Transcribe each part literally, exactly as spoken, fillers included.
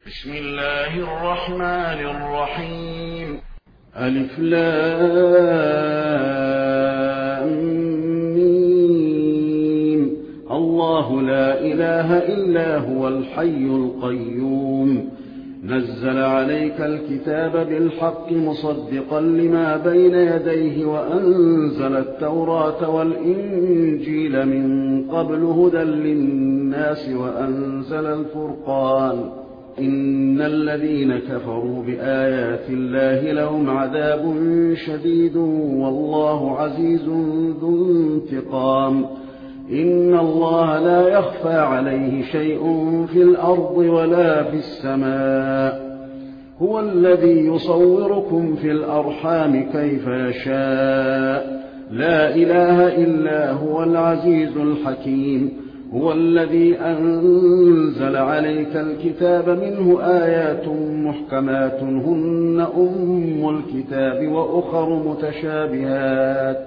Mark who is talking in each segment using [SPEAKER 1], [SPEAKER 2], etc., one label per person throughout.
[SPEAKER 1] بسم الله الرحمن الرحيم.
[SPEAKER 2] ألف لام ميم. الله لا إله إلا هو الحي القيوم نزل عليك الكتاب بالحق مصدقا لما بين يديه وأنزل التوراة والإنجيل من قبل هدى للناس وأنزل الفرقان إن الذين كفروا بآيات الله لهم عذاب شديد والله عزيز ذو انتقام. إن الله لا يخفى عليه شيء في الأرض ولا في السماء. هو الذي يصوركم في الأرحام كيف يشاء لا إله إلا هو العزيز الحكيم. هو الذي أنزل عليك الكتاب منه آيات محكمات هن أم الكتاب وأخر متشابهات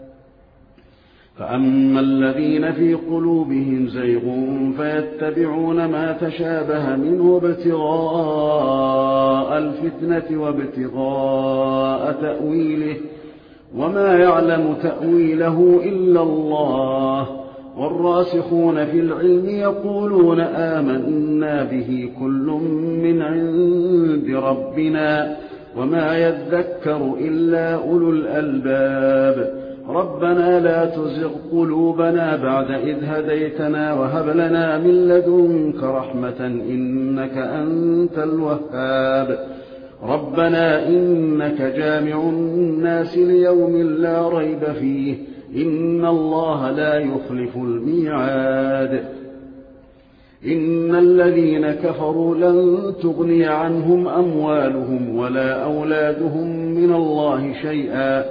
[SPEAKER 2] فأما الذين في قلوبهم زيغ فيتبعون ما تشابه منه ابتغاء الفتنة وابتغاء تأويله وما يعلم تأويله إلا الله. والراسخون في العلم يقولون آمنا به كل من عند ربنا وما يذكر إلا أولو الألباب. ربنا لا تزغ قلوبنا بعد إذ هديتنا وهب لنا من لدنك رحمة إنك أنت الوهاب. ربنا إنك جامع الناس ليوم لا ريب فيه إن الله لا يخلف الميعاد. إن الذين كفروا لن تغني عنهم أموالهم ولا أولادهم من الله شيئا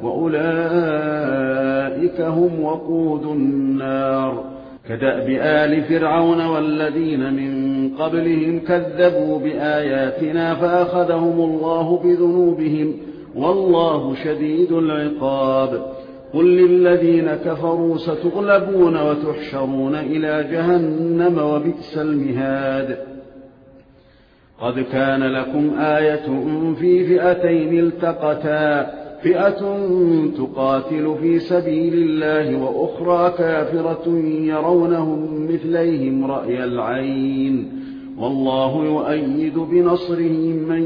[SPEAKER 2] وأولئك هم وقود النار. كدأب آل فرعون والذين من قبلهم كذبوا بآياتنا فأخذهم الله بذنوبهم والله شديد العقاب. قل للذين كفروا ستغلبون وتحشرون إلى جهنم وبئس المهاد. قد كان لكم آية في فئتين التقتا فئة تقاتل في سبيل الله وأخرى كافرة يرونهم مثليهم رأي العين والله يؤيد بنصره من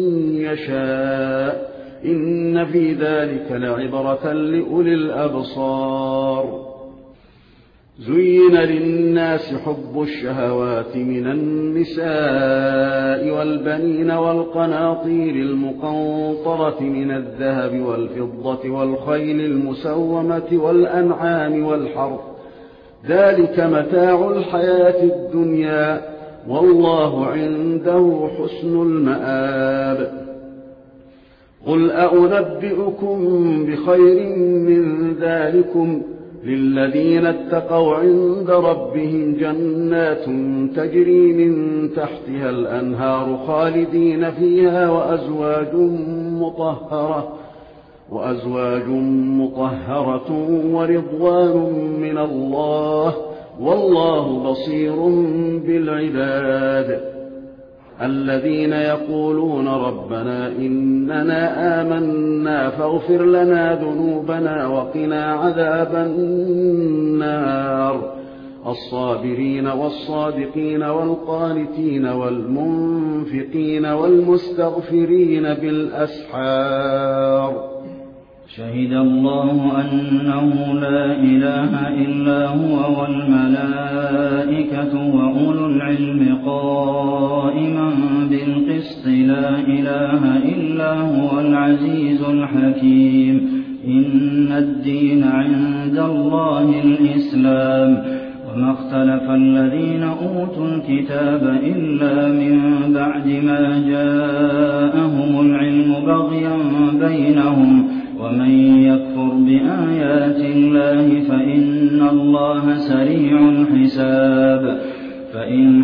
[SPEAKER 2] يشاء إن في ذلك لعبرة لأولي الأبصار. زين للناس حب الشهوات من النساء والبنين والقناطير المقنطرة من الذهب والفضة والخيل المسومة والأنعام والحرث ذلك متاع الحياة الدنيا والله عنده حسن المآب. قل أنبئكم بخير من ذلكم للذين اتقوا عند ربهم جنات تجري من تحتها الأنهار خالدين فيها وأزواج مطهرة وأزواج مطهرة ورضوان من الله والله بصير بالعباد. الذين يقولون ربنا إننا آمنا فاغفر لنا ذنوبنا وقنا عذاب النار. الصابرين والصادقين والقانتين والمنفقين والمستغفرين بالأسحار.
[SPEAKER 3] شهد الله أنه لا إله إلا هو والملائكة وأولو العلم قائما بالقسط لا إله إلا هو العزيز الحكيم. إن الدين عند الله الإسلام وما اختلف الذين أوتوا الكتاب إلا من بعد ما جاءهم العلم بغيا بينهم ومن يكفر بآيات الله فإن الله سريع الحساب. فإن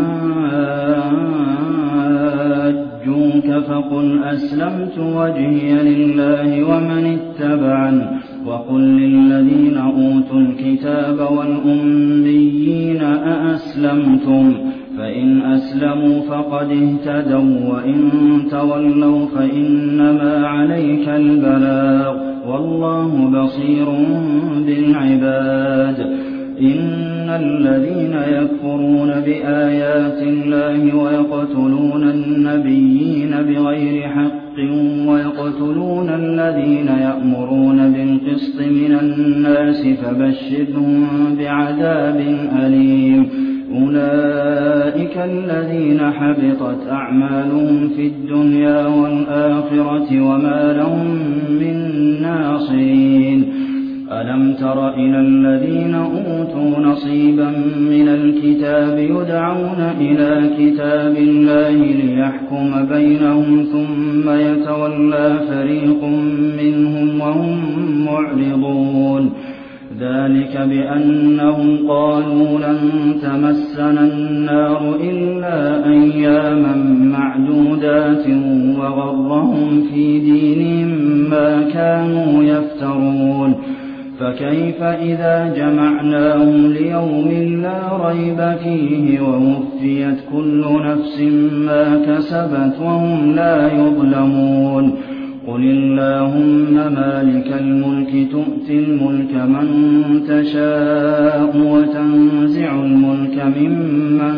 [SPEAKER 3] حاجوك فقل أسلمت وجهي لله ومن اتبعني وقل للذين أوتوا الكتاب والأميين أأسلمتم فإن أسلموا فقد اهتدوا وإن تولوا فإنما عليك البلاغ والله بصير بالعباد. إن الذين يكفرون بآيات الله ويقتلون النبيين بغير حق ويقتلون الذين يأمرون بالقسط من الناس فبشرهم بعذاب أليم. أولئك الذين حبطت أعمالهم في الدنيا والآخرة وما لهم من ناصرين. ألم تر إلى الذين أوتوا نصيبا من الكتاب يدعون إلى كتاب الله ليحكم بينهم ثم يتولى فريق منهم وهم معرضون. ذلك بأنهم قالوا لن تمسنا النار إلا أياما معدودات وغرهم في دينهم ما كانوا يفترون. فكيف إذا جمعناهم ليوم لا ريب فيه ووفيت كل نفس ما كسبت وهم لا يظلمون. قل اللهم مالك الملك تؤتي الملك من تشاء وتنزع الملك ممن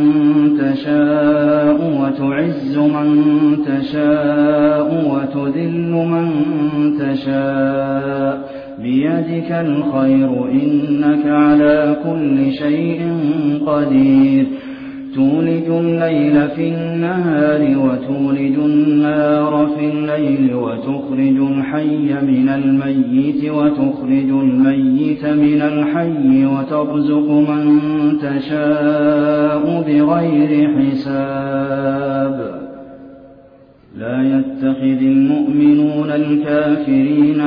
[SPEAKER 3] تشاء وتعز من تشاء وتذل من تشاء بيدك الخير إنك على كل شيء قدير. تولج الليل في النهار وتولج النار في الليل وتخرج الحي من الميت وتخرج الميت من الحي وترزق من تشاء بغير حساب. لا يتخذ المؤمنون الكافرين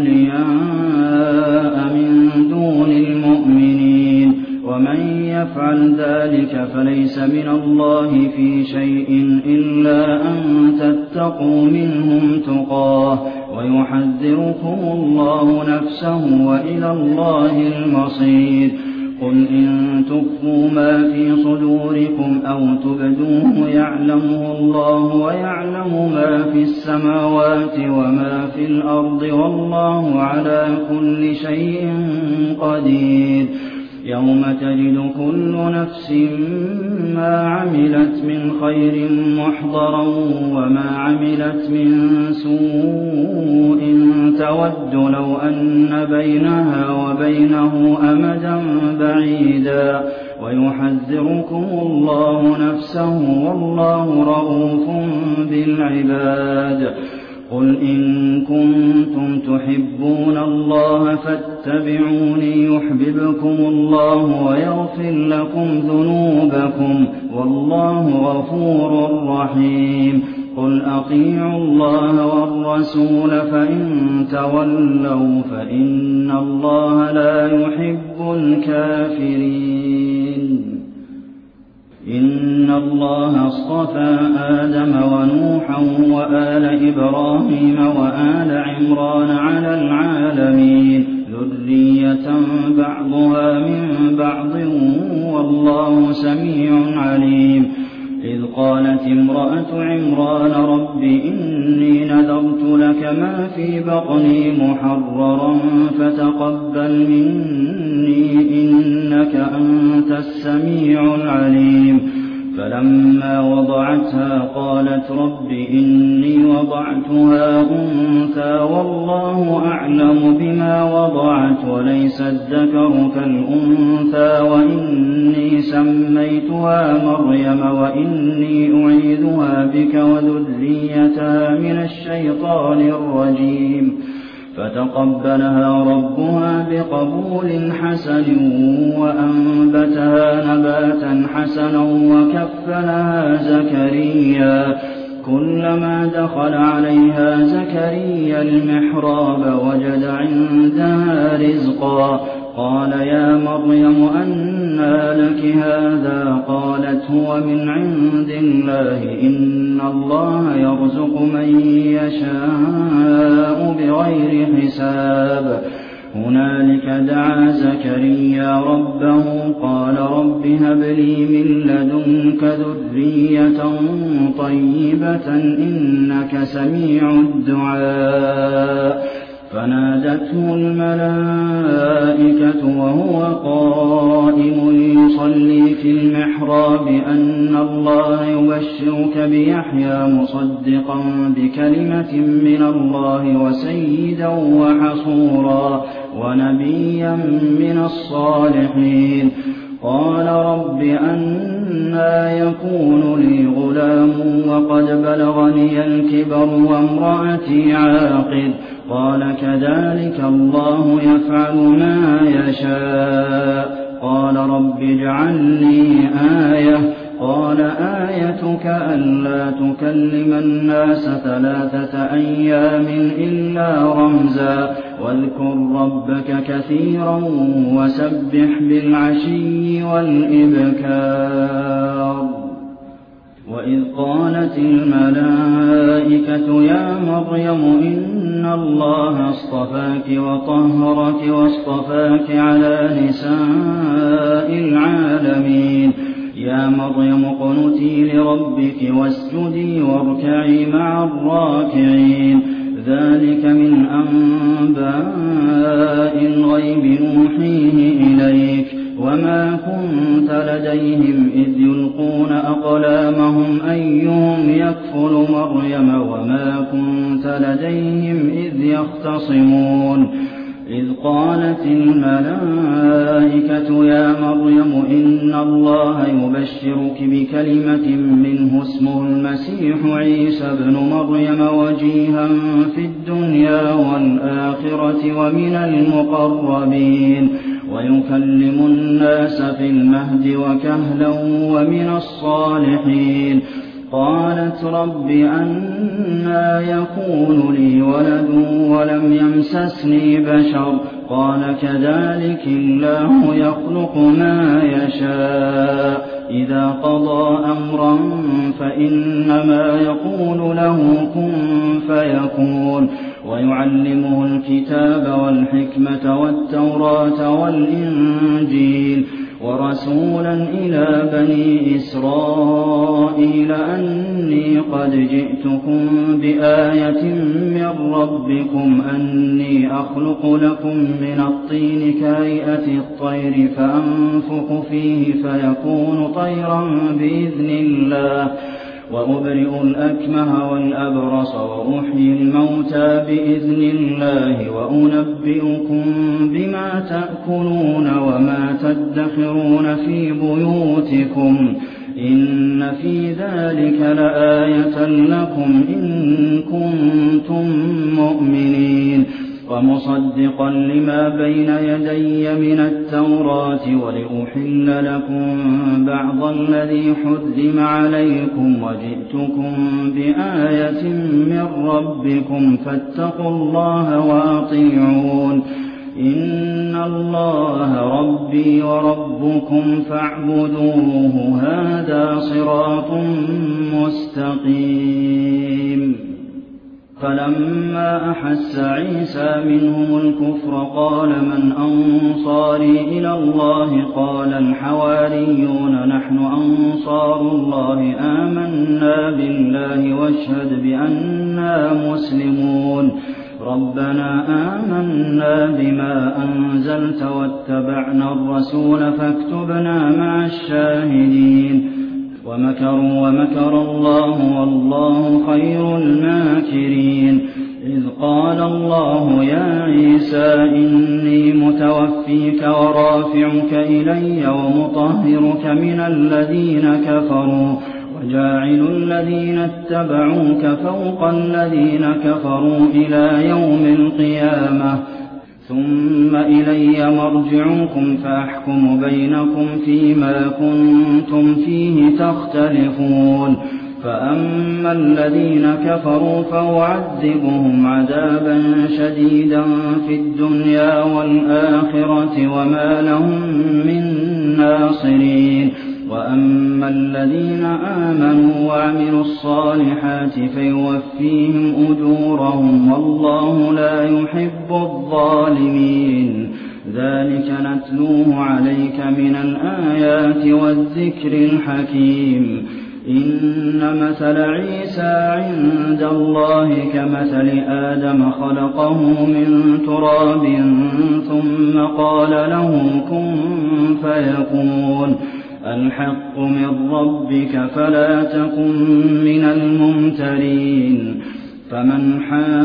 [SPEAKER 3] أولياء من دون المؤمنين ومن يفعل ذلك فليس من الله في شيء إلا أن تتقوا منهم تقاه ويحذركم الله نفسه وإلى الله المصير. قل إن تخفوا ما في صدوركم أو تبدوه يعلمه الله ويعلم ما في السماوات وما في الأرض والله على كل شيء قدير. يوم تجد كل نفس ما عملت من خير محضرا وما عملت من سوء تود لو أن بينها وبينه أمدا بعيدا ويحذركم الله نفسه والله رءوف بالعباد. قل إن كنتم تحبون الله فاتبعوني يحببكم الله ويغفر لكم ذنوبكم والله غفور رحيم. قل أطيعوا الله والرسول فإن تولوا فإن الله لا يحب الكافرين. إن الله اصطفى آدم ونوحا وآل إبراهيم وآل عمران على العالمين ذرية بعضها من بعض والله سميع عليم. إذ قالت امرأة عمران رب إني نذرت لك ما في بطني محررا فتقبل مني إنك أنت السميع العليم. فلما وضعتها قالت رب إني وضعتها أنثى والله أعلم بما وضعت وليس الذكر كالأنثى وإني سميتها مريم وإني أعيذها بك وذريتها من الشيطان الرجيم. فتقبلها ربها بقبول حسن وأنبتها نباتا حسنا وكفلها زكريا. كلما دخل عليها زكريا المحراب وجد عندها رزقا قال يا مريم أنى لك هذا قالت هو من عند الله إن الله يرزق من يشاء بغير حساب. هنالك دعا زكريا ربه قال رب هب لي من لدنك ذرية طيبة إنك سميع الدعاء فنادته الملائكة وهو قائم يصلي في المحراب أن الله يبشرك بيحيى مصدقا بكلمة من الله وسيدا وحصورا ونبيا من الصالحين قال رب أنى يكون لي غلام وقد بلغني الكبر وامرأتي عاقر قال كذلك الله يفعل ما يشاء قال رب اجعل لي آية قال آيتك ألا تكلم الناس ثلاثة أيام إلا رمزا واذكر ربك كثيرا وسبح بالعشي والإبكار وإذ قالت الملائكة يا مريم إن الله اصطفاك وطهرك واصطفاك على نساء العالمين يا مريم اقنتي لربك واسجدي واركعي مع الراكعين ذلك من أنباء الغيب نوحيه إليك وما كنت لديهم إذ يلقون أقلامهم أيهم يكفل مريم وما كنت لديهم إذ يختصمون إذ قالت الملائكة يا مريم إن الله يبشرك بكلمة منه اسمه المسيح عيسى ابن مريم وجيها في الدنيا والآخرة ومن المقربين ويكلم الناس في المهد وكهلا ومن الصالحين قالت رب أنى يكون لي ولد ولم يمسسني بشر قال كذلك الله يخلق ما يشاء إذا قضى أمرا فإنما يقول له كن فيكون ويعلمه الكتاب والحكمة والتوراة والإنجيل ورسولا إلى بني إسرائيل أني قد جئتكم بآية من ربكم أني أخلق لكم من الطين كهيئة الطير فأنفخ فيه فيكون طيرا بإذن الله وأبرئ الأكمه والأبرص وأحيي الموتى بإذن الله وأنبئكم بما تأكلون وما تدخرون في بيوتكم إن في ذلك لآية لكم إن كنتم مؤمنين ومصدقا لما بين يدي من التوراة ولأحل لكم بعض الذي حرم عليكم وجئتكم بآية من ربكم فاتقوا الله وأطيعون إن الله ربي وربكم فاعبدوه هذا صراط مستقيم فلما أحس عيسى منهم الكفر قال من أنصاري إلى الله قال الحواريون نحن أنصار الله آمنا بالله واشهد بأننا مسلمون ربنا آمنا بما أنزلت واتبعنا الرسول فاكتبنا مع الشاهدين ومكروا ومكر الله والله خير الماكرين إذ قال الله يا عيسى إني متوفيك ورافعك إلي ومطهرك من الذين كفروا وجاعل الذين اتبعوك فوق الذين كفروا إلى يوم القيامة ثم إلي مرجعكم فأحكم بينكم فيما كنتم فيه تختلفون فأما الذين كفروا فأعذبهم عذابا شديدا في الدنيا والآخرة وما لهم من ناصرين وأما الذين آمنوا وعملوا الصالحات فيوفيهم أجورهم والله لا يحب الظالمين. ذلك نتلوه عليك من الآيات والذكر الحكيم. إن مثل عيسى عند الله كمثل آدم خلقه من تراب ثم قال له كن فيكون. الحق من ربك فلا تكن من الممترين. فمن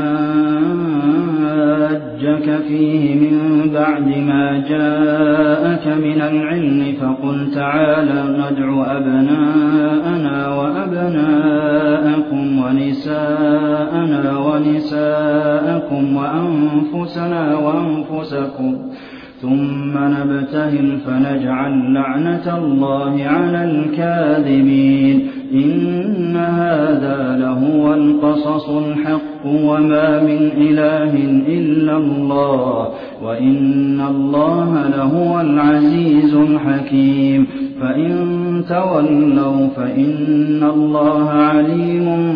[SPEAKER 3] حاجك فيه من بعد ما جاءك من العلم فقل تعالى ندع أبناءنا وأبناءكم ونساءنا ونساءكم وأنفسنا وأنفسكم ثم نبتهل فنجعل لعنة الله على الكاذبين. إن هذا لهو القصص الحق وما من إله إلا الله وإن الله لهو العزيز الحكيم. فإن تولوا فإن الله عليم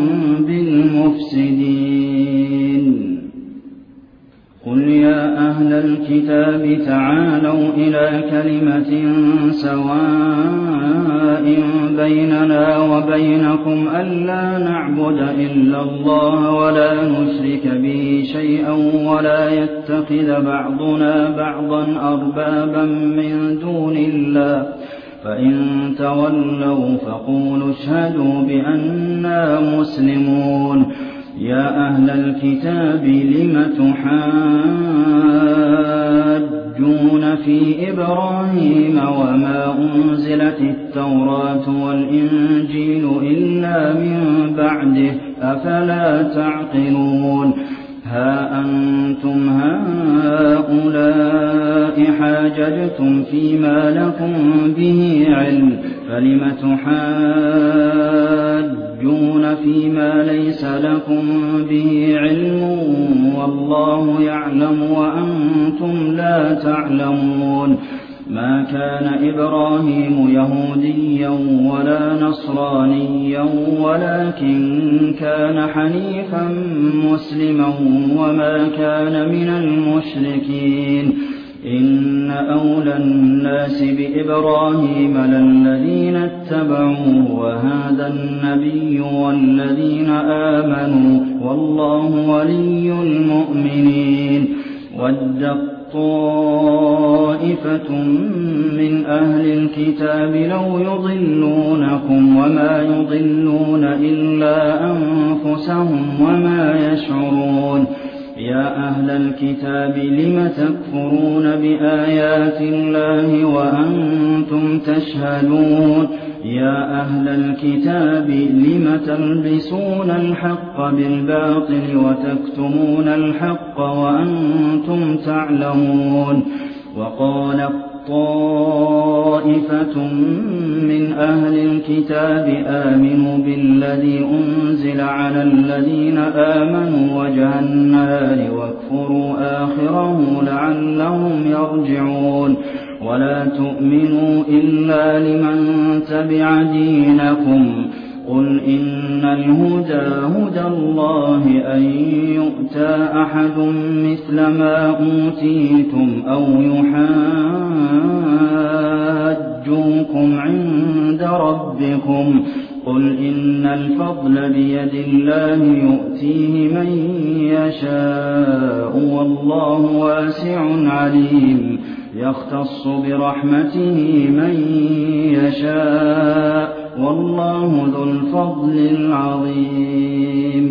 [SPEAKER 3] بالمفسدين. قل يا أهل الكتاب تعالوا إلى كلمة سواء بيننا وبينكم ألا نعبد إلا الله ولا نشرك به شيئا ولا يتخذ بعضنا بعضا أربابا من دون الله. فإن تولوا فقولوا اشهدوا بأننا مسلمون. يا أهل الكتاب لم تحاجون في إبراهيم وما أنزلت التوراة والإنجيل إلا من بعده أفلا تعقلون. ها أنتم هؤلاء حاججتم فيما لكم به علم فلم تحاجون فيما ليس لكم به علم والله يعلم وأنتم لا تعلمون. ما كان إبراهيم يهوديا ولا نصرانيا ولكن كان حنيفا مسلما وما كان من المشركين. إن أولى الناس بإبراهيم للذين اتبعوه وهذا النبي والذين آمنوا والله ولي المؤمنين. ودت طائفة من أهل الكتاب لو يضلونكم وما يضلون إلا أنفسهم وما يشعرون. يا أهل الكتاب لم تكفرون بآيات الله وأنتم تشهدون. يا أهل الكتاب لم تلبسون الحق بالباطل وتكتمون الحق وأنتم تعلمون. وقال طائفة من أهل الكتاب آمنوا بالذي أنزل على الذين آمنوا وجه النهار واكفروا آخره لعلهم يرجعون. ولا تؤمنوا إلا لمن تبع دينكم. قل إن الهدى هدى الله أن يؤتى أحد مثل ما أوتيتم أو يحاجوكم عند ربكم. قل إن الفضل بيد الله يؤتيه من يشاء والله واسع عليم. يختص برحمته من يشاء والله ذو الفضل العظيم.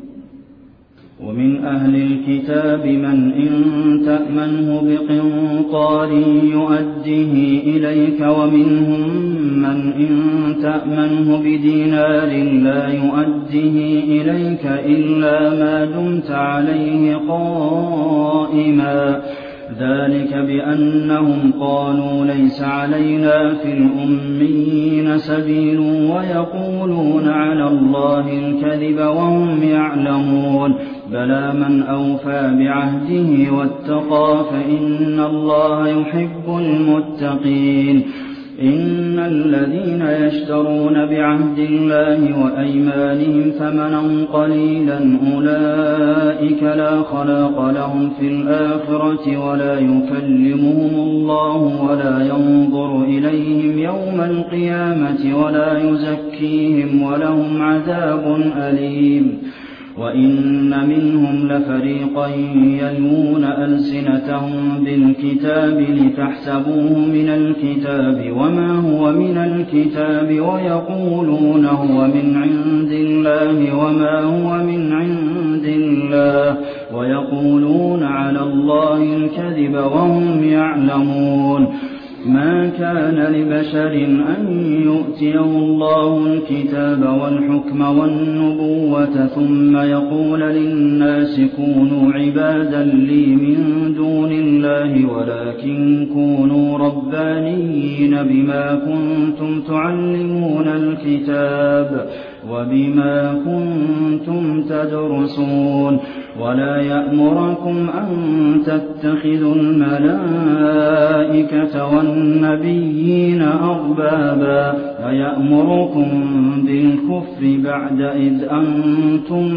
[SPEAKER 3] ومن أهل الكتاب من إن تأمنه بقنطار يؤديه إليك ومنهم من إن تأمنه بدينار لا يؤديه إليك إلا ما دمت عليه قائما. ذلك بأنهم قالوا ليس علينا في الأميين سبيل ويقولون على الله الكذب وهم يعلمون. بلى من أوفى بعهده واتقى فإن الله يحب المتقين. إن الذين يشترون بعهد الله وأيمانهم ثمنا قليلا أولئك لا خلاق لهم في الآخرة ولا يكلمهم الله ولا ينظر إليهم يوم القيامة ولا يزكيهم ولهم عذاب أليم. وإن منهم لفريقا يلوون ألسنتهم بالكتاب لتحسبوه من الكتاب وما هو من الكتاب ويقولون هو من عند الله وما هو من عند الله ويقولون على الله الكذب وهم يعلمون. ما كان لبشر أن يؤتيه الله الكتاب والحكم والنبوة ثم يقول للناس كونوا عبادا لي من دون الله ولكن كونوا ربانيين بما كنتم تعلمون الكتاب وبما كنتم تدرسون. ولا يأمركم أن تتخذوا الملائكة والنبيين أربابا ويأمركم بالكفر بعد إذ أنتم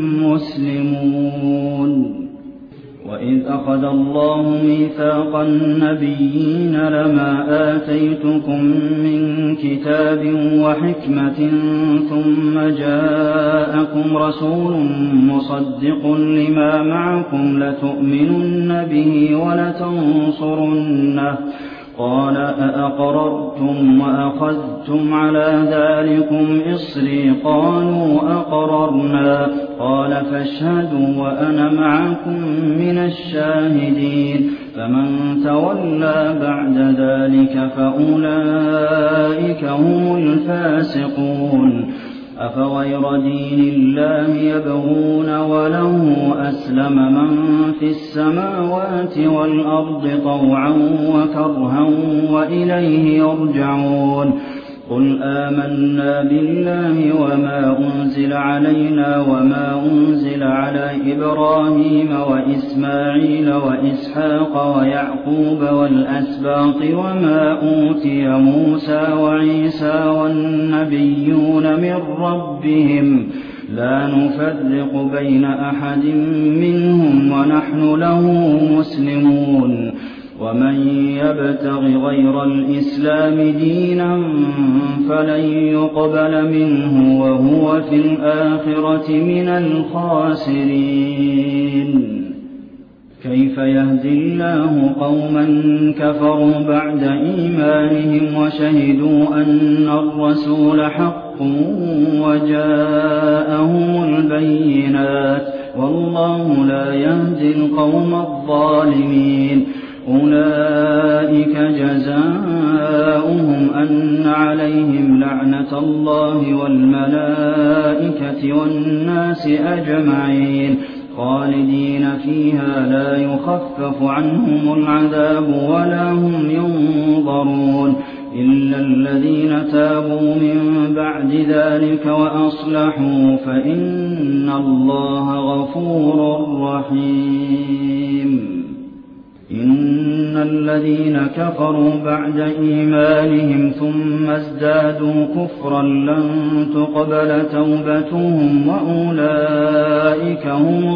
[SPEAKER 3] مسلمون. وإذ أخذ الله ميثاق النبيين لما آتيتكم من كتاب وحكمة ثم جاءكم رسول مصدق لما معكم لتؤمنن به ولتنصرنه قال أأقررتم وأخذتم على ذلكم إصري قالوا أقررنا قال فاشهدوا وأنا معكم من الشاهدين. فمن تولى بعد ذلك فأولئك هم الفاسقون. أفغير دين الله يبغون وله أسلم من في السماوات والأرض طوعا وكرها وإليه يرجعون. قل آمنا بالله وما أنزل علينا وما أنزل على إبراهيم وإسماعيل وإسحاق ويعقوب والأسباط وما أوتي موسى وعيسى والنبيون من ربهم لا نفرق بين أحد منهم ونحن له مسلمون. ومن يبتغ غير الإسلام دينا فلن يقبل منه وهو في الآخرة من الخاسرين. كيف يهدي الله قوما كفروا بعد إيمانهم وشهدوا أن الرسول حق وجاءهم البينات والله لا يهدي القوم الظالمين. أولئك جزاؤهم أن عليهم لعنة الله والملائكة والناس أجمعين خالدين فيها لا يخفف عنهم العذاب ولا هم ينظرون إلا الذين تابوا من بعد ذلك وأصلحوا فإن الله غفور رحيم. إن الذين كفروا بعد إيمانهم ثم ازدادوا كفرا لن تقبل توبتهم وأولئك هم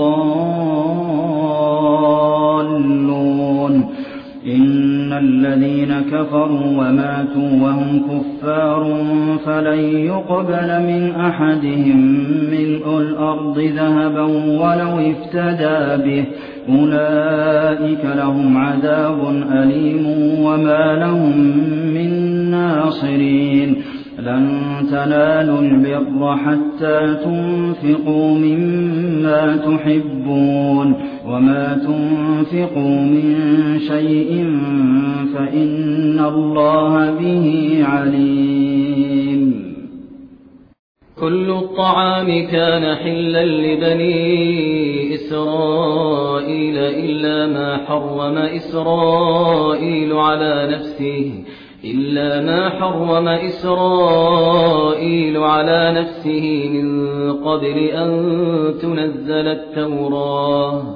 [SPEAKER 3] الضالون. إن الذين كفروا وماتوا وهم كفار فلن يقبل من أحدهم ملء الأرض ذهبا ولو افتدى به أولئك لهم عذاب أليم وما لهم من ناصرين. لن تنالوا البر حتى تنفقوا مما تحبون وما تنفقوا من شيء فإن الله به عليم.
[SPEAKER 4] كل الطعام كان حلا لبني إسرائيل إلا ما حرم إسرائيل على نفسه إلا ما حرم إسرائيل على نفسه من قبل أن تنزل التوراة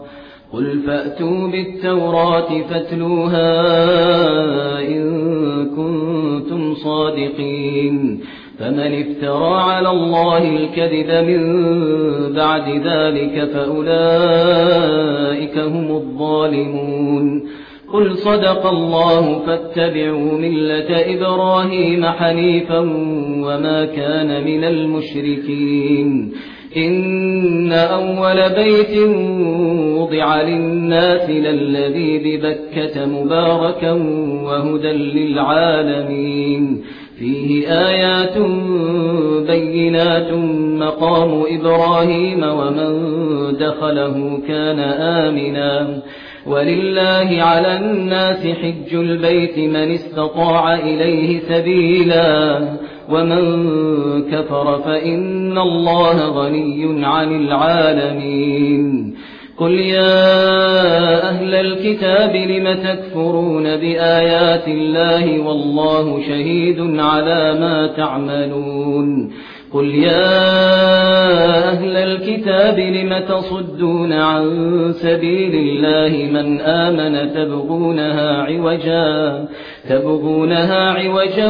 [SPEAKER 4] قل فأتوا بالتوراة فاتلوها إن كنتم صادقين فمن افترى على الله الكذب من بعد ذلك فأولئك هم الظالمون قل صدق الله فاتبعوا ملة إبراهيم حنيفا وما كان من المشركين إن أول بيت وضع للناس للذي ببكة مباركا وهدى للعالمين فيه آيات بينات مقام إبراهيم ومن دخله كان آمنا ولله على الناس حج البيت من استطاع إليه سبيلا ومن كفر فإن الله غني عن العالمين قل يا أهل الكتاب لم تكفرون بآيات الله والله شهيد على ما تعملون قل يا أهل الكتاب لم تصدون عن سبيل الله من آمن تبغونها عوجا تبغونها عوجا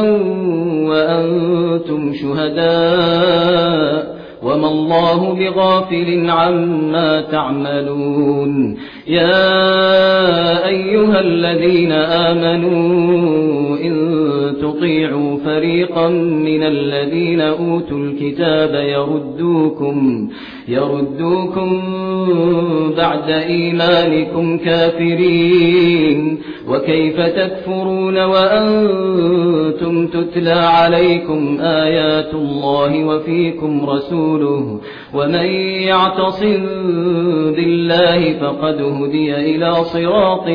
[SPEAKER 4] وأنتم شهداء وما الله بغافل عما تعملون يا أيها الذين آمنوا إن تطيعوا فريقا من الذين أوتوا الكتاب يردوكم يردوكم بعد إيمانكم كافرين وكيف تكفرون وأنتم تتلى عليكم آيات الله وفيكم رسوله ومن يعتصم بالله فقد هدي إلى صراط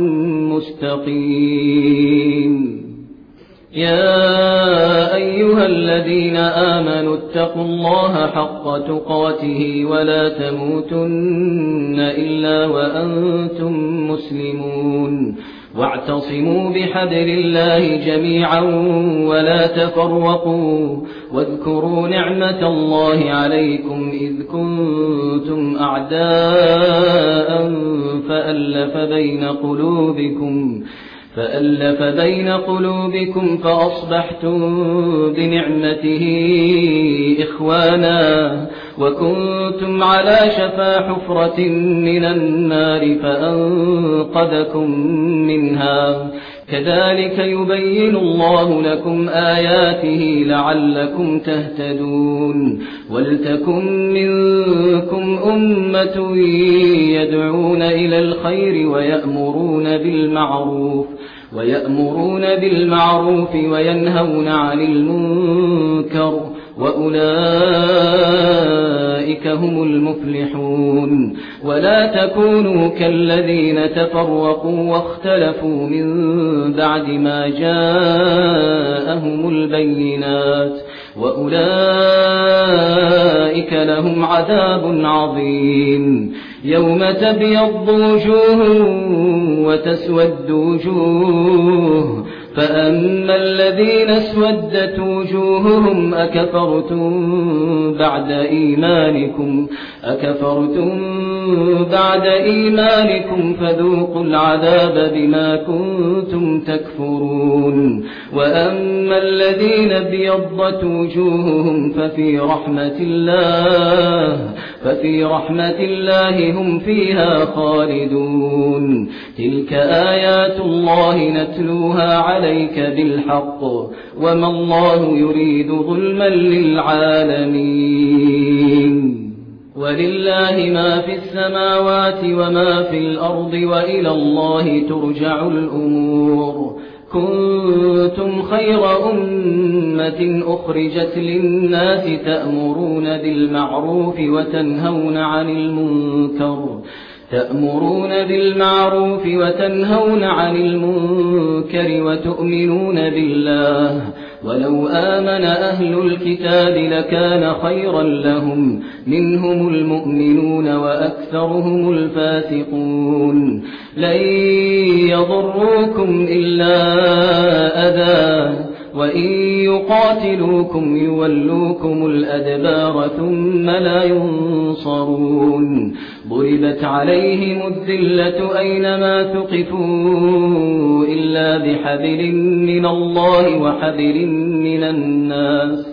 [SPEAKER 4] مستقيم يا أيها الذين آمنوا اتقوا الله حق تقاته ولا تموتن إلا وأنتم مسلمون واعتصموا بحبل الله جميعا ولا تفرقوا واذكروا نعمة الله عليكم إذ كنتم أعداء فألف بين قلوبكم فألف بين قلوبكم فأصبحتم بنعمته إخوانا وكنتم على شفا حفرة من النار فأنقذكم منها كذلك يبين الله لكم آياته لعلكم تهتدون ولتكن منكم أمة يدعون إلى الخير ويأمرون بالمعروف ويأمرون بالمعروف وينهون عن المنكر وأولئك هم المفلحون ولا تكونوا كالذين تفرقوا واختلفوا من بعد ما جاءهم البينات وأولئك لهم عذاب عظيم يوم تبيض وجوه وتسود وجوه فأما الذين اسودت وجوههم أكفرتم بعد إيمانكم أكفرتم بعد إيمانكم فذوقوا العذاب بما كنتم تكفرون وأما الذين ابيضت وجوههم ففي رحمة الله ففي رحمة الله هم فيها خالدون تلك آيات الله نتلوها عليك بالحق وما الله يريد ظلما للعالمين ولله ما في السماوات وما في الأرض وإلى الله ترجع الأمور كنتم خير أمة أخرجت للناس تأمرون بالمعروف وتنهون عن المنكر تأمرون بالمعروف وتنهون عن المنكر وتؤمنون بالله ولو آمن أهل الكتاب لكان خيرا لهم منهم المؤمنون وأكثرهم الفاسقون لن يضروكم إلا أذى وإن يقاتلوكم يولوكم الأدبار ثم لا ينصرون ضربت عليهم الذلة أينما ثقفوا إلا بحبل من الله وحبل من الناس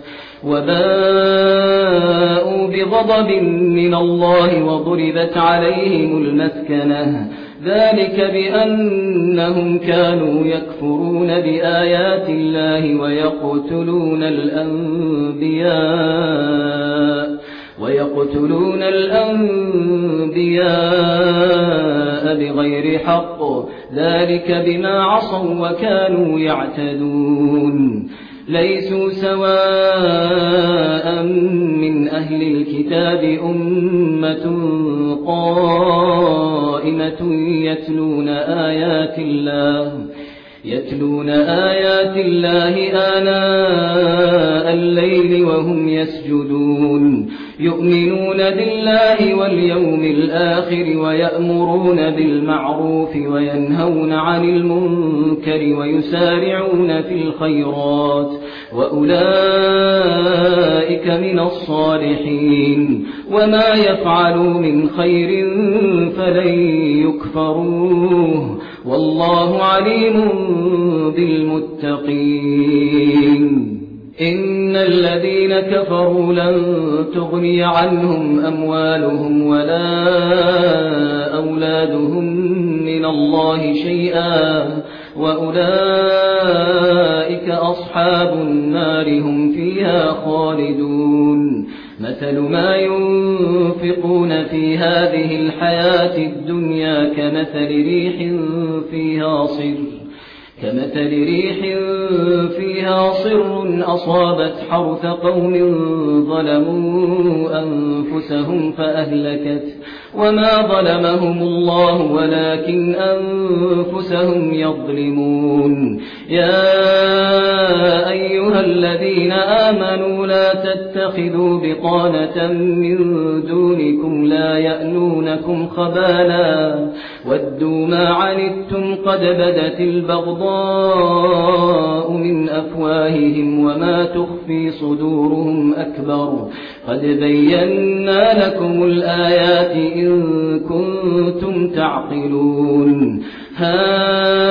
[SPEAKER 4] وباءوا بغضب من الله وضربت عليهم المسكنة ذلك بأنهم كانوا يكفرون بآيات الله ويقتلون الأنبياء ويقتلون الأنبياء بغير حق ذلك بما عصوا وكانوا يعتدون ليسوا سواء من أهل الكتاب أمة قائمة يتلون آيات الله يتلون آيات الله آناء الليل وهم يسجدون يؤمنون بالله واليوم الآخر ويأمرون بالمعروف وينهون عن المنكر ويسارعون في الخيرات وأولئك من الصالحين وما يفعلوا من خير فلن يكفروه والله عليم بالمتقين إن الذين كفروا لن تغني عنهم أموالهم ولا أولادهم من الله شيئا وأولئك أصحاب النار هم فيها خالدون مثل ما ينفقون في هذه الحياة الدنيا كمثل ريح فيها صر كمثل ريح فيها صر أصابت حرث قوم ظلموا أنفسهم فأهلكت وما ظلمهم الله ولكن أنفسهم يظلمون يا أيها الذين آمنوا لا تتخذوا بطانة من دونكم لا يألونكم خبالا ودوا ما عنتم قد بدت البغضاء من أفواههم وما تخفي صدورهم أكبر قد بينا لكم الآيات إن كنتم تعقلون ها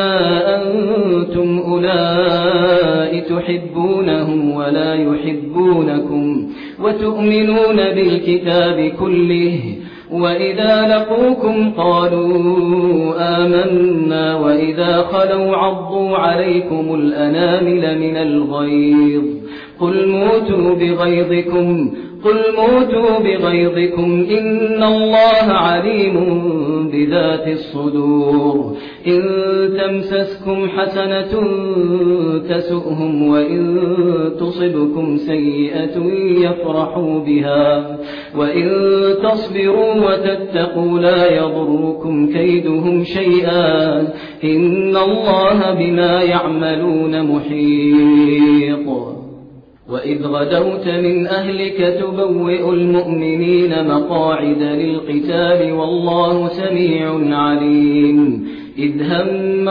[SPEAKER 4] أنتم أولئك تحبونهم ولا يحبونكم وتؤمنون بالكتاب كله وإذا لقوكم قالوا آمنا وإذا خلوا عضوا عليكم الأنامل من الغيظ قل موتوا بغيظكم قل موتوا بغيظكم إن الله عليم بذات الصدور إن تمسسكم حسنة تسؤهم وإن تصبكم سيئة يفرحوا بها وإن تصبروا وتتقوا لا يضركم كيدهم شيئا إن الله بما يعملون محيط وإذ غدوت من أهلك تبوئ المؤمنين مقاعد للقتال والله سميع عليم إذ هم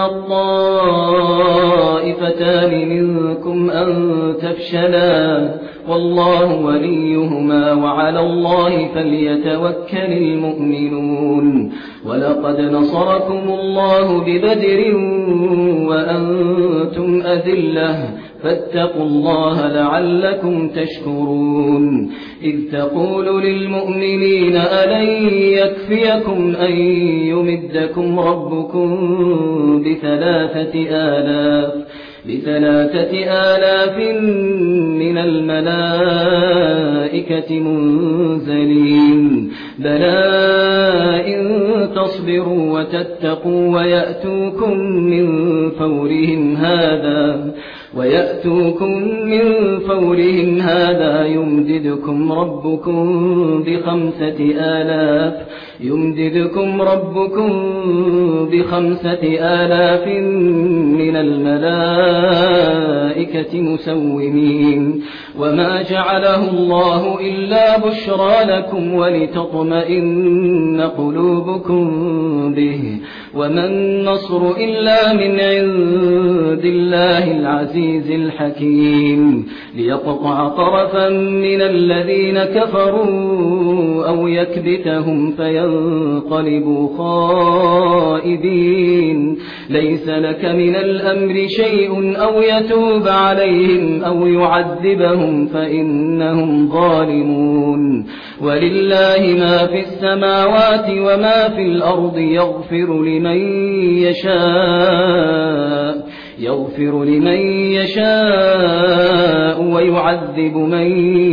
[SPEAKER 4] الطائفتان منكم أن تفشلا والله وليهما وعلى الله فليتوكل المؤمنون ولقد نصركم الله ببدر وأنتم أذلة فاتقوا الله لعلكم تشكرون إذ تقول للمؤمنين ألن يكفيكم أن يمدكم ربكم بثلاثة آلاف بثلاثة آلاف من الملائكة منزلين بلى إن تصبروا وتتقوا ويأتوكم من فورهم هذا ويأتوكم من فورهم هذا يمددكم ربكم بخمسة آلاف يمددكم ربكم بخمسة آلاف من الملائكة مسومين وما جعله الله إلا بشرى لكم ولتطمئن قلوبكم به وما النصر إلا من عند الله العزيز الحكيم ليقطع طرفا من الذين كفروا أو يكبتهم فينقلبوا خائبين ليس لك من الأمر شيء أو يتوب عليهم أو يعذبهم فإنهم ظالمون ولله ما في السماوات وما في الأرض يغفر لمن يشاء يغفر لمن يشاء ويعذب من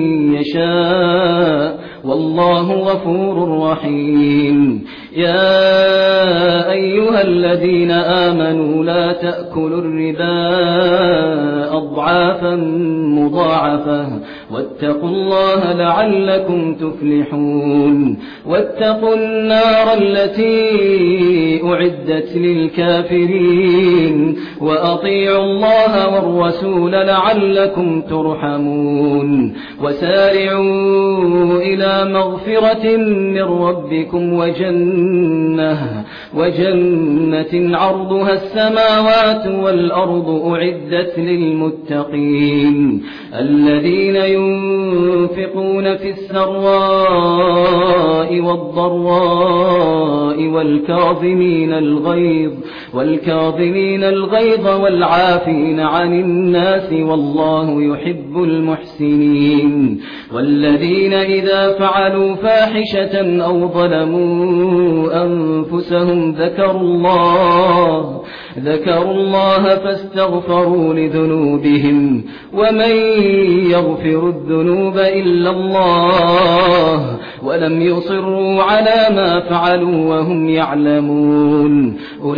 [SPEAKER 4] يشاء والله غفور رحيم يا أيها الذين آمنوا لا تأكلوا الربا أضعافا مضاعفة واتقوا الله لعلكم تفلحون واتقوا النار التي أعدت للكافرين وأطيعوا الله والرسول لعلكم ترحمون وسارعوا إلى مغفرة من ربكم وجنة وجنة عرضها السماوات والأرض أعدت للمتقين الذين ينفقون في السراء والضراء والكاظمين الغيظ والكاظمين الغيظ والعافين عن الناس والله يحب المحسنين والذين إذا فعلوا فاحشة أو ظلموا أنفسهم ذكروا الله ذكروا الله فاستغفروا لذنوبهم ومن يغفر الذنوب إلا الله ولم يصروا على ما فعلوا وهم يعلمون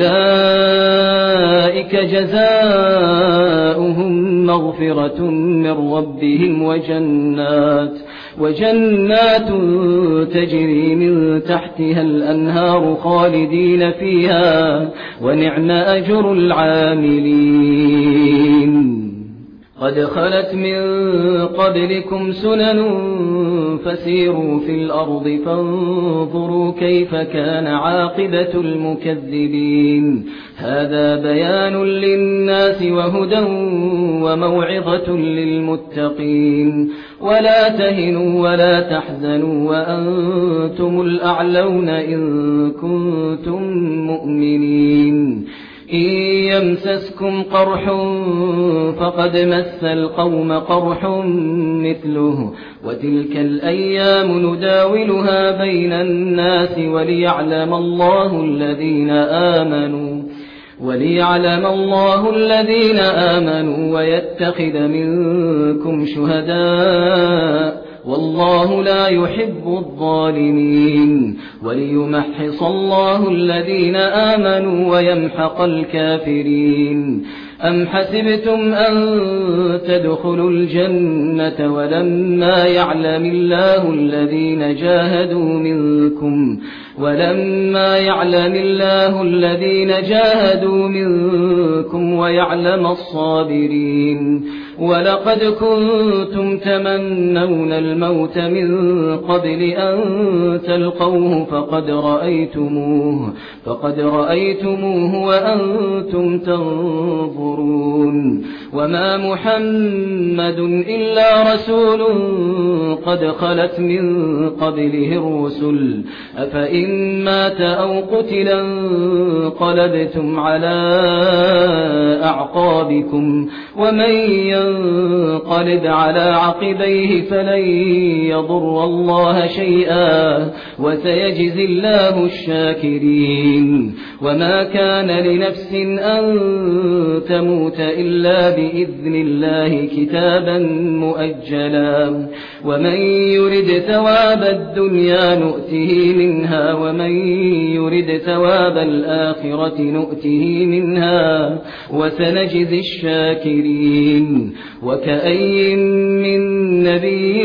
[SPEAKER 4] أولئك جزاؤهم مغفرة من ربهم وجنات وجنات تجري من تحتها الأنهار خالدين فيها ونعم أجر العاملين قد خلت من قبلكم سنن فسيروا في الأرض فانظروا كيف كان عاقبة المكذبين هذا بيان للناس وهدى وموعظة للمتقين ولا تهنوا ولا تحزنوا وأنتم الأعلون إن كنتم مؤمنين إن يمسسكم قرح فقد مس القوم قرح مثله وتلك الأيام نداولها بين الناس وليعلم الله الذين آمنوا وليعلم الله الذين آمنوا ويتخذ منكم شهداء والله لا يحب الظالمين وليمحص الله الذين آمنوا ويمحق الكافرين أم حسبتم أن تدخلوا الجنة ولما يعلم الله الذين جاهدوا منكم ولما يعلم الله الذين جاهدوا منكم ويعلم الصابرين ولقد كنتم تمنون الموت من قبل أن تلقوه فقد رأيتموه فقد رأيتموه وأنتم تنظرون وما محمد إلا رسول قد خلت من قبله الرسل أفإن مات أو قتلا انقلبتم على أعقابكم ومن ينقلب على عقبيه فلن يضر الله شيئا وسيجزي الله الشاكرين وما كان لنفس أن تموت إلا بإذن الله كتابا مؤجلا ومن يرد ثواب الدنيا نؤته منها ومن يرد ثواب الآخرة نؤته منها وسنجزي الشاكرين وكأي من نبي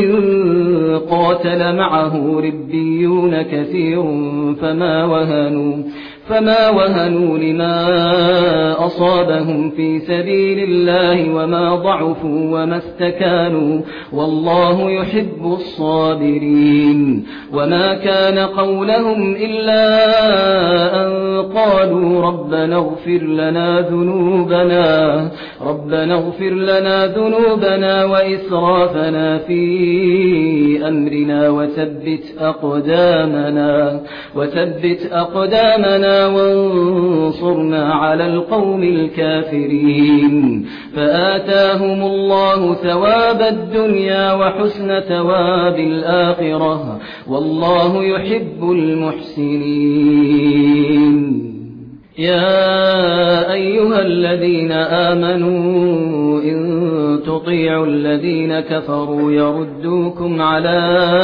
[SPEAKER 4] قاتل معه ربيون كثير فما وهنوا فما وهنوا لما أصابهم في سبيل الله وما ضعفوا وما استكانوا والله يحب الصابرين وما كان قولهم إلا أن قالوا ربنا اغفر لنا ذنوبنا ربنا اغفر لنا ذنوبنا وإسرافنا في أمرنا وثبت أقدامنا وثبت أقدامنا وانصرنا على القوم الكافرين فآتاهم الله ثواب الدنيا وحسن ثواب الآخرة والله يحب المحسنين يا أيها الذين آمنوا إن تطيعوا الذين كفروا يردوكم على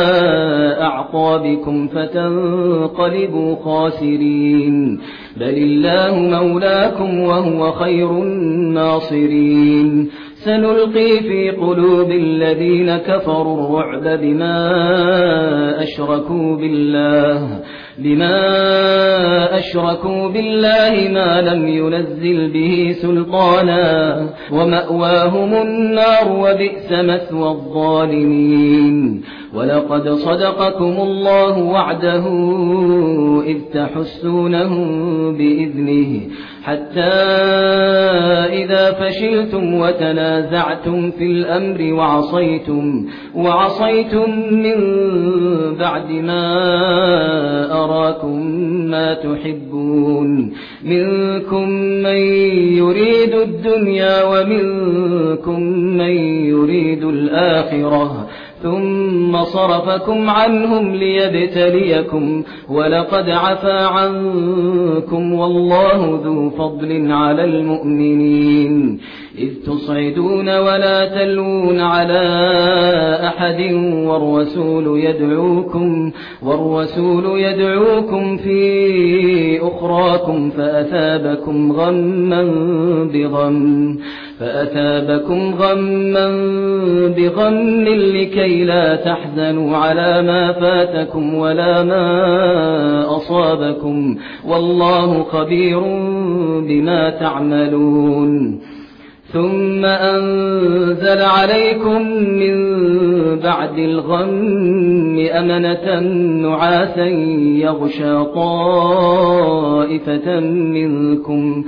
[SPEAKER 4] أعقابكم فتنقلبوا خاسرين بل الله مولاكم وهو خير الناصرين سنلقي في قلوب الذين كفروا الرعب بما أشركوا بالله بما أشركوا بالله ما لم ينزل به سلطانا ومأواهم النار وبئس مثوى الظالمين ولقد صدقكم الله وعده إذ تحسونهم بإذنه حتى إذا فشلتم وتنازعتم في الأمر وعصيتم وعصيتم من بعد ما أراكم ما تحبون منكم من يريد الدنيا ومنكم من يريد الآخرة ثم صرفكم عنهم ليبتليكم ولقد عفا عنكم والله ذو فضل على المؤمنين إذ تصعدون ولا تلوون على أحد والرسول يدعوكم والرسول يدعوكم في أخراكم فأثابكم غما بغم فأثابكم غما بغم لكي لا تحزنوا على ما فاتكم ولا ما أصابكم والله خبير بما تعملون ثم أنزل عليكم من بعد الغم أمنة نعاسا يغشى طائفة منكم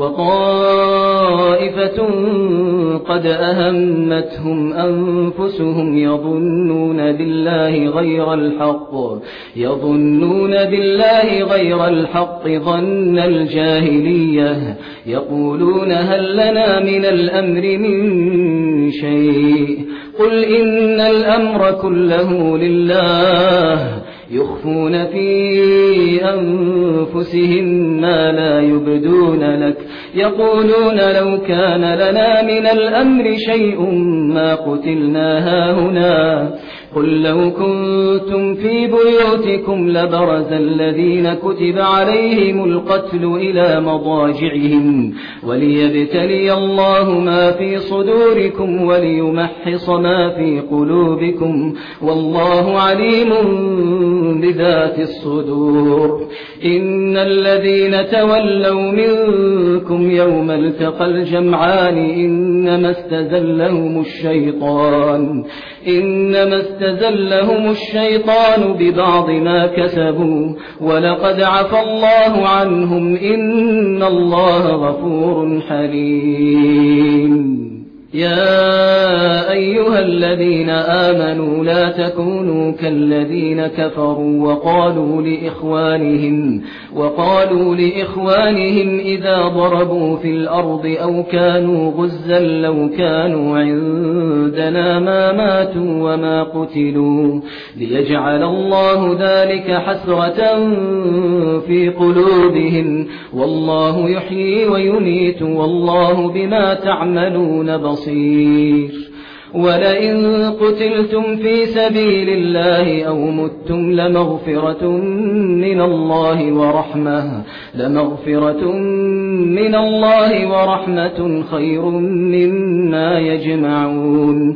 [SPEAKER 4] وطائفة قد أهمتهم أنفسهم يظنون بالله غير الحق يظنون بالله غير الحق ظن الجاهلية يقولون هل لنا من الأمر من شيء قل إن الأمر كله لله يخفون في أنفسهم ما لا يبدون لك يقولون لو كان لنا من الأمر شيء ما قتلنا هاهنا قل لو كنتم في بيوتكم لبرز الذين كتب عليهم القتل إلى مضاجعهم وليبتلي الله ما في صدوركم وليمحص ما في قلوبكم والله عليم بذات الصدور إن الذين تولوا منكم يوم التقى الجمعان إنما استزلهم الشيطان إنما استزلهم الشيطان ببعض ما كسبوا ولقد عفى الله عنهم إن الله غفور حليم يا أيها الذين آمنوا لا تكونوا كالذين كفروا وقالوا لإخوانهم وقالوا لإخوانهم إذا ضربوا في الأرض أو كانوا غزا لو كانوا عندنا ما ماتوا وما قتلوا ليجعل الله ذلك حسرة في قلوبهم والله يحيي ويميت والله بما تعملون بصير ولئن قتلتم في سبيل الله أو متم لمغفرة من الله ورحمة لمغفرة من الله ورحمة خير مما يجمعون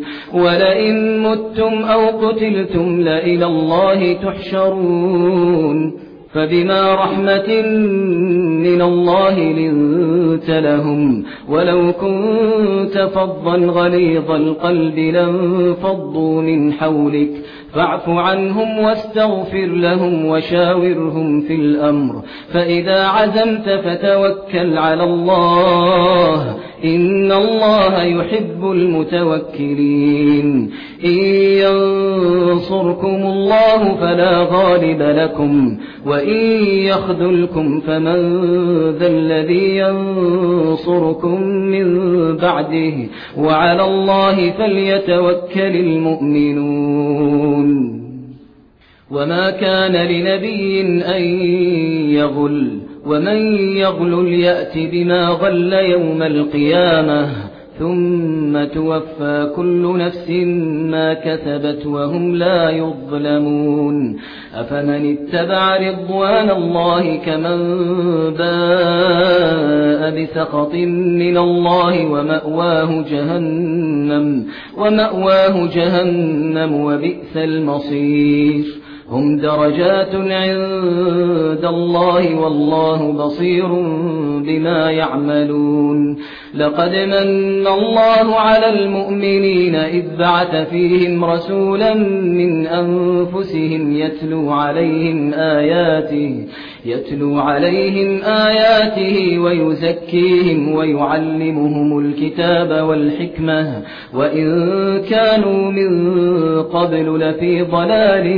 [SPEAKER 4] ولئن متم أو قتلتم لإلى الله تحشرون فبما رحمة من الله لنت لهم ولو كنت فظا غليظ القلب لانفضوا من حولك فاعف عنهم واستغفر لهم وشاورهم في الأمر فإذا عزمت فتوكل على الله إن الله يحب المتوكلين إن ينصركم الله فلا غالب لكم وإن يخذلكم فمن ذا الذي ينصركم من بعده وعلى الله فليتوكل المؤمنون وما كان لنبي أن يغل ومن يغل يأت بما غل يوم القيامة ثم توفى كل نفس ما كسبت وهم لا يظلمون أفمن اتبع رضوان الله كمن باء بسخط من الله ومأواه جهنم ومأواه جهنم وبئس المصير هم درجات عند الله والله بصير بما يعملون لقد من الله على المؤمنين إذ بعث فيهم رسولا من أنفسهم يتلو عليهم آياته يتلو عليهم آياته ويزكيهم ويعلمهم الكتاب والحكمة وإن كانوا من قبل لفي ضلال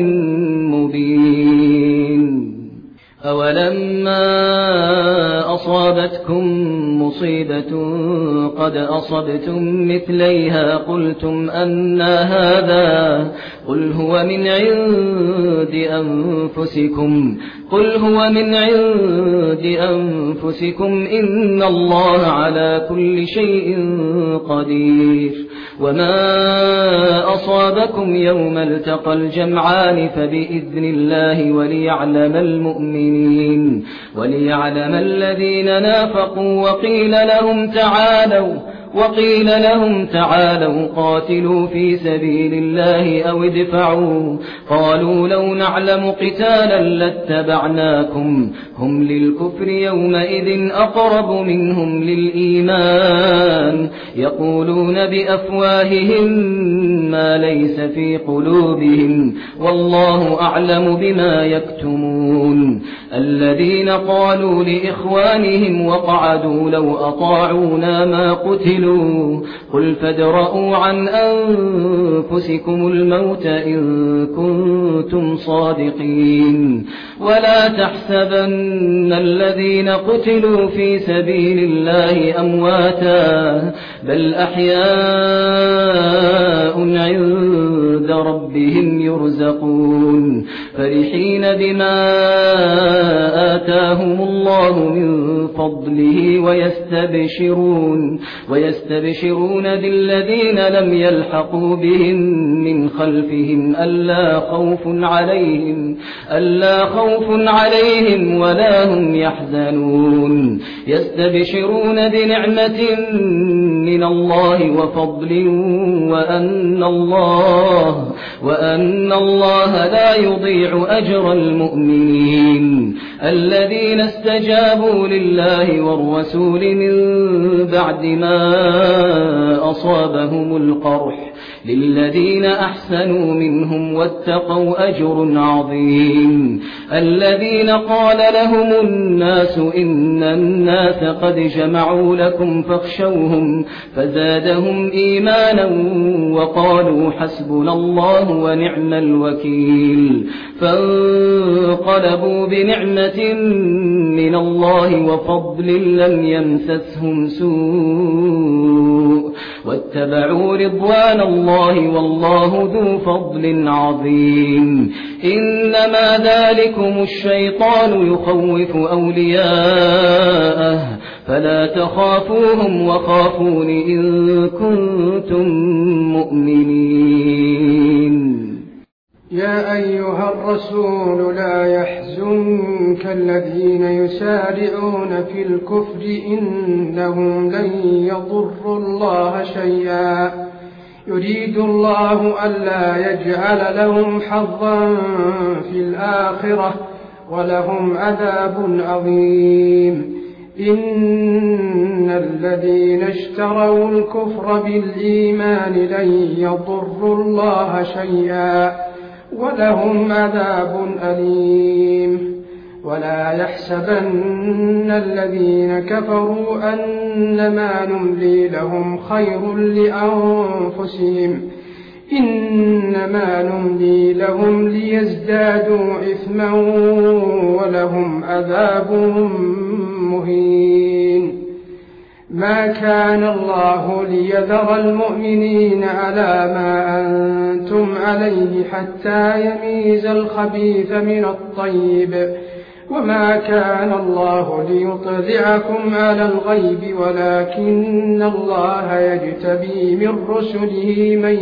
[SPEAKER 4] مبين أولما أصابتكم مصيبة قد أصبتم مثليها قلتم أنى هذا قل هو من عند أنفسكم قل هو من عند أنفسكم إن الله على كل شيء قدير وما أصابكم يوم التقى الجمعان فبإذن الله وليعلم المؤمنين وليعلم الذين نافقوا وقيل لهم تعالوا وقيل لهم تعالوا قاتلوا في سبيل الله أو ادفعوا قالوا لو نعلم قتالا لاتبعناكم هم للكفر يومئذ أقرب منهم للإيمان يقولون بأفواههم ما ليس في قلوبهم والله أعلم بما يكتمون الذين قالوا لإخوانهم وقعدوا لو أطاعونا ما قتلوا قل فادرءوا عن أنفسكم الموت إن كنتم صادقين ولا تحسبن الذين قتلوا في سبيل الله أمواتا بل أحياء عند ربهم يرزقون فرحين بما آتاهم الله من فضله ويستبشرون ويستبشرون بالذين لم يلحقوا بهم من خلفهم ألا خوف عليهم ألا خوف عليهم ولا هم يحزنون يستبشرون بنعمة من الله وفضل وأن الله وأن الله لا يضيع أجر المؤمنين الذين استجابوا لله والرسول من بعد ما أصابهم القرح للذين أحسنوا منهم واتقوا أجر عظيم الذين قال لهم الناس إن الناس قد جمعوا لكم فاخشوهم فزادهم إيمانا وقالوا حسبنا الله ونعم الوكيل فانقلبوا بنعمة من الله وفضل لم يمسسهم سوء واتبعوا رضوان الله والله ذو فضل عظيم إنما ذلكم الشيطان يخوف أولياءه فلا تخافوهم وخافون إن كنتم مؤمنين
[SPEAKER 5] يا أيها الرسول لا يحزنك الذين يسارعون في الكفر إنهم لن يضروا الله شيئا يريد الله ألا يجعل لهم حظا في الآخرة ولهم عذاب عظيم. إن الذين اشتروا الكفر بالإيمان لن يضروا الله شيئا ولهم عذاب أليم. ولا يحسبن الذين كفروا أنما نملي لهم خير لأنفسهم إنما نملي لهم ليزدادوا إثما ولهم عذاب مهين. ما كان الله ليذر المؤمنين على ما أنتم عليه حتى يميز الخبيث من الطيب وما كان الله ليطلعكم على الغيب ولكن الله يجتبي من رسله من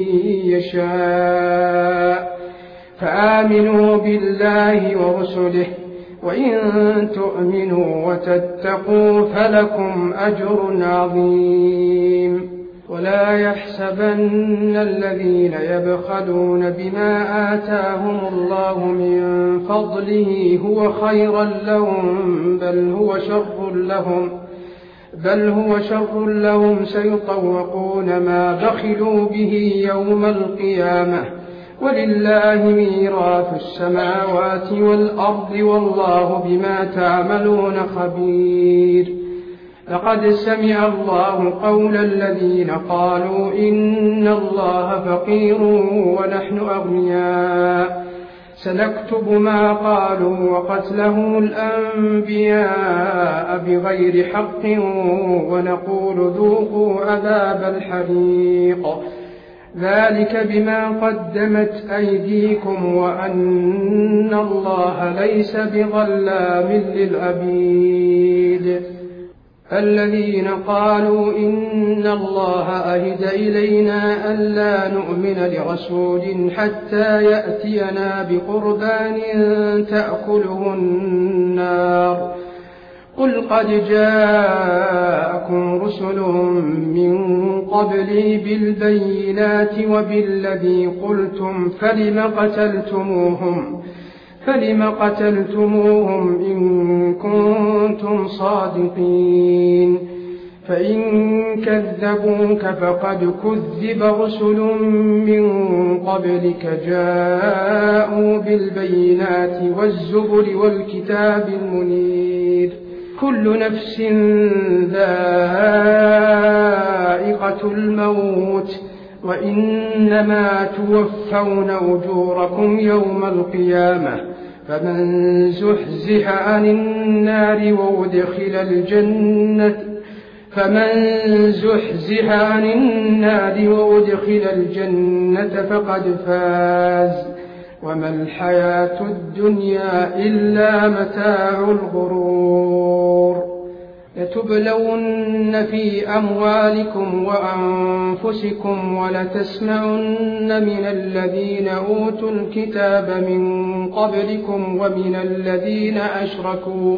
[SPEAKER 5] يشاء فآمنوا بالله ورسله وإن تؤمنوا وتتقوا فلكم أجر عظيم. ولا يحسبن الذين يبخلون بما آتاهم الله من فضله هو خيرا لهم بل هو شر لهم بل هو شر لهم سيطوقون ما بخلوا به يوم القيامة ولله ميراث السماوات والأرض والله بما تعملون خبير. لقد سمع الله قول الذين قالوا إن الله فقير ونحن أغنياء سنكتب ما قالوا وقتلهم الأنبياء بغير حق ونقول ذوقوا عذاب الحريق ذلك بما قدمت أيديكم وأن الله ليس بظلام للعبيد. الذين قالوا إن الله أهد إلينا ألا نؤمن لرسول حتى يأتينا بقربان تأكله النار قل قد جاءكم رسل من قبلي بالبينات وبالذي قلتم فلم قتلتموهم فلم قتلتموهم إن كنتم صادقين فإن كذبوك فقد كذب رسل من قبلك جاءوا بالبينات والزبر والكتاب المنير كل نفس ذائقة الموت وإنما توفون أجوركم يوم القيامة فمن زحزح عن النار وأدخل الجنة فمن زحزح عن النار وأدخل الجنة فقد فاز وما الحياة الدنيا إلا متاع الغرور. لتبلون في أموالكم وأنفسكم ولتسمعن من الذين أوتوا الكتاب من قبلكم ومن الذين أشركوا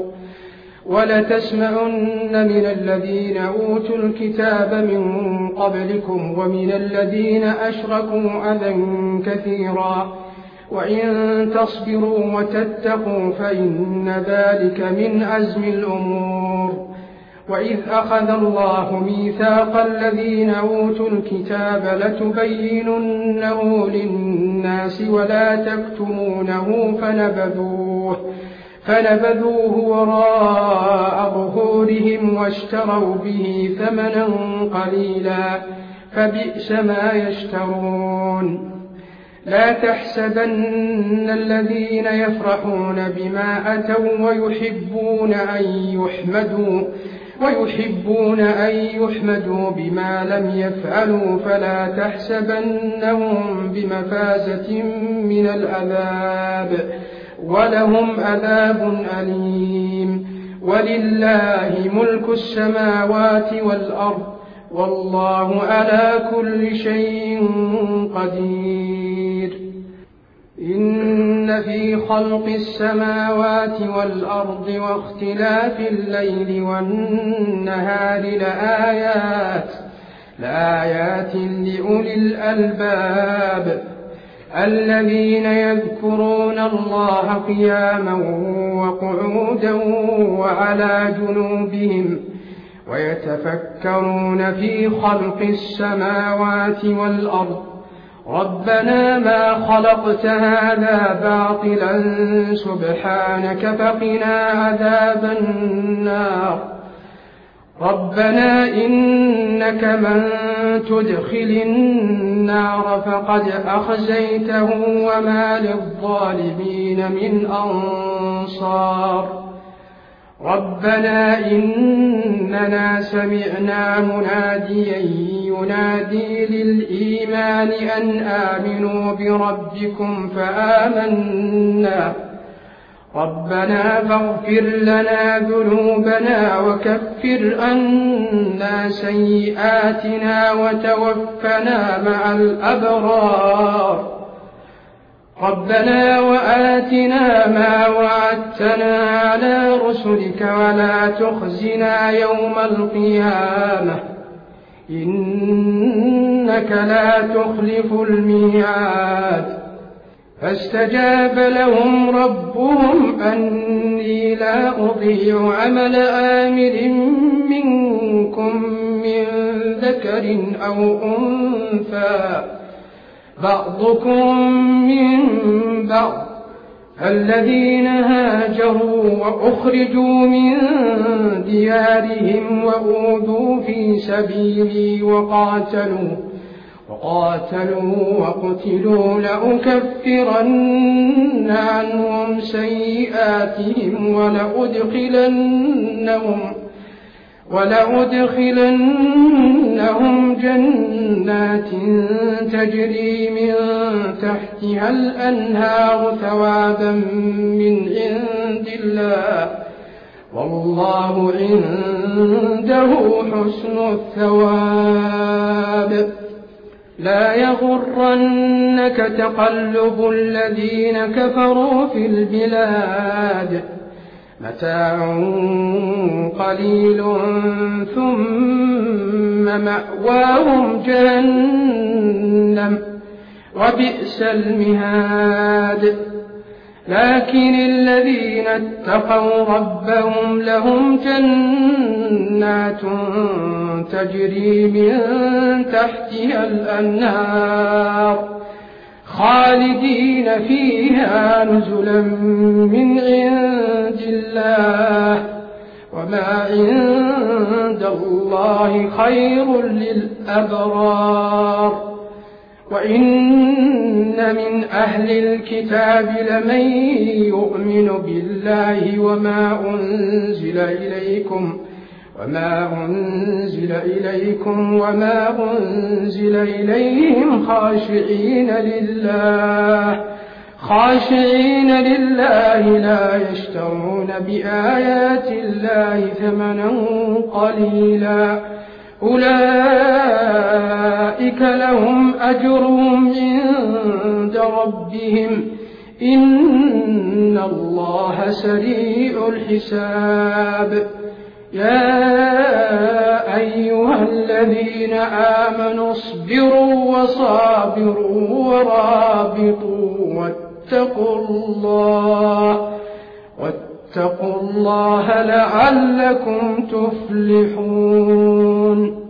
[SPEAKER 5] ولتسمعن من الذين أوتوا الكتاب من قبلكم ومن الذين أشركوا أذى كثيرا وإن تصبروا وتتقوا فإن ذلك من عزم الأمور. وإذ أخذ الله ميثاق الذين أوتوا الكتاب لتبيننه للناس ولا تكتمونه فنبذوه فنبذوه وراء ظهورهم واشتروا به ثمنا قليلا فبئس ما يشترون. لا تحسبن الذين يفرحون بما أتوا ويحبون أن يحمدوا ويحبون أن يحمدوا بما لم يفعلوا فلا تحسبنهم بمفازة من العذاب ولهم عذاب أليم. ولله ملك السماوات والأرض والله على كل شيء قدير. إن في خلق السماوات والأرض واختلاف الليل والنهار لآيات لآيات لأولي الألباب الذين يذكرون الله قياما وقعودا وعلى جنوبهم ويتفكرون في خلق السماوات والأرض ربنا ما خلقت هذا باطلا سبحانك فقنا عذاب النار ربنا إنك من تدخل النار فقد أخزيته وما للظالمين من أنصار ربنا إننا سمعنا مناديا ينادي للإيمان أن آمنوا بربكم فآمنا ربنا فاغفر لنا ذنوبنا وكفر عنا سيئاتنا وتوفنا مع الأبرار ربنا وآتنا ما وعدتنا على رسلك ولا تخزنا يوم القيامة إنك لا تخلف الميعاد فاستجاب لهم ربهم أني لا أضيع عمل آمل منكم من ذكر أو أنثى بعضكم من بعض الذين هاجروا وأخرجوا من ديارهم وأوذوا في سبيلي وقاتلوا وقاتلوا وقتلوا لأكفرن عنهم سيئاتهم ولأدخلنهم ولأدخلنهم جنات تجري من تحتها الأنهار ثوابا من عند الله والله عنده حسن الثواب لا يغرنك تقلب الذين كفروا في البلاد متاع قليل ثم مأواهم جهنم وبئس المهاد لكن الذين اتقوا ربهم لهم جنات تجري من تحتها الأنهار خالدين فيها نزلا من عند الله وما عند الله خير للأبرار وإن من أهل الكتاب لمن يؤمن بالله وما أنزل إليكم وما أنزل إليكم وما أنزل إليهم خاشعين لله خاشعين لله لا يشترون بآيات الله ثمنا قليلا أولئك لهم أجرهم عند ربهم إن الله سريع الحساب يا أيها الذين آمنوا اصبروا وصابروا ورابطوا واتقوا الله واتقوا الله لعلكم تفلحون